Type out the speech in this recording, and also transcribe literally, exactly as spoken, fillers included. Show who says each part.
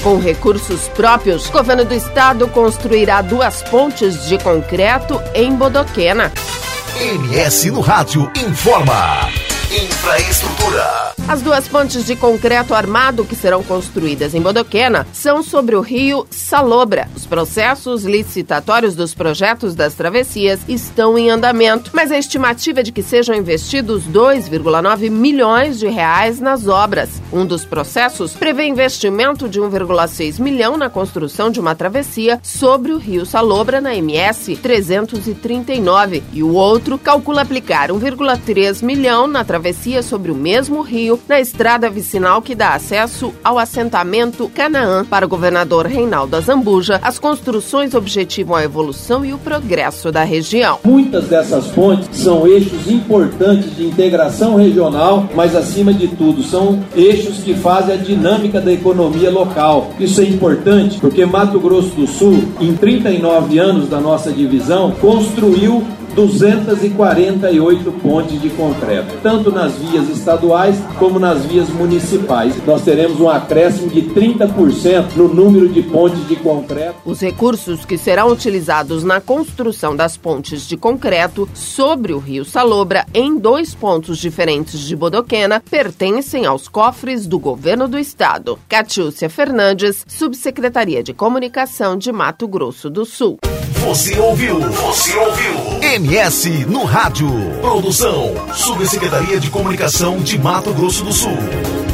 Speaker 1: Com recursos próprios, o governo do estado construirá duas pontes de concreto em Bodoquena.
Speaker 2: M S no Rádio informa. Infraestrutura.
Speaker 1: As duas pontes de concreto armado que serão construídas em Bodoquena são sobre o rio Salobra. Os processos licitatórios dos projetos das travessias estão em andamento, mas a estimativa é de que sejam investidos dois vírgula nove milhões de reais nas obras. Um dos processos prevê investimento de um vírgula seis milhão na construção de uma travessia sobre o rio Salobra na M S trezentos e trinta e nove e o outro calcula aplicar um vírgula três milhão na travessia sobre o mesmo rio na estrada vicinal que dá acesso ao assentamento Canaã. Para o governador Reinaldo Azambuja, as construções objetivam a evolução e o progresso da região.
Speaker 3: Muitas dessas pontes são eixos importantes de integração regional, mas acima de tudo são eixos que fazem a dinâmica da economia local. Isso é importante porque Mato Grosso do Sul, em trinta e nove anos da nossa divisão, construiu duzentas e quarenta e oito pontes de concreto, tanto nas vias estaduais como nas vias municipais. Nós teremos um acréscimo de trinta por cento no número de pontes de concreto.
Speaker 1: Os recursos que serão utilizados na construção das pontes de concreto sobre o rio Salobra, em dois pontos diferentes de Bodoquena, pertencem aos cofres do governo do estado. Catiúcia Fernandes, Subsecretaria de Comunicação de Mato Grosso do Sul.
Speaker 2: Você ouviu? Você ouviu? M S no Rádio. Produção, Subsecretaria de Comunicação de Mato Grosso do Sul.